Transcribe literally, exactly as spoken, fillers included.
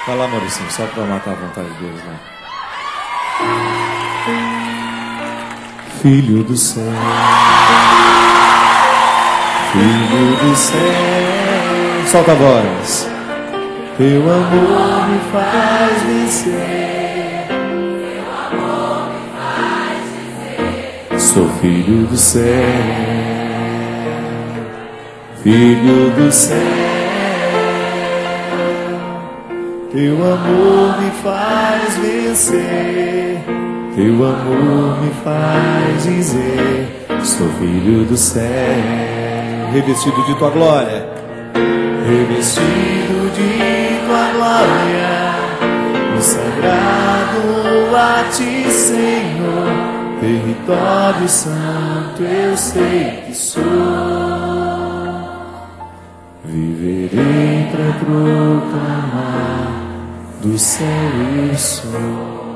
Vai lá, Mauricinho, só pra matar a vontade deles, né? Filho do céu, filho do céu, solta a voz. Teu amor me faz vencer, teu amor me faz dizer, sou filho do céu, filho do céu. Teu amor me faz vencer, teu amor me faz dizer, sou filho do céu, revestido de tua glória, revestido de tua glória, consagrado a ti, Senhor, território santo eu sei que sou, viverei para proclamar do céu eu sou.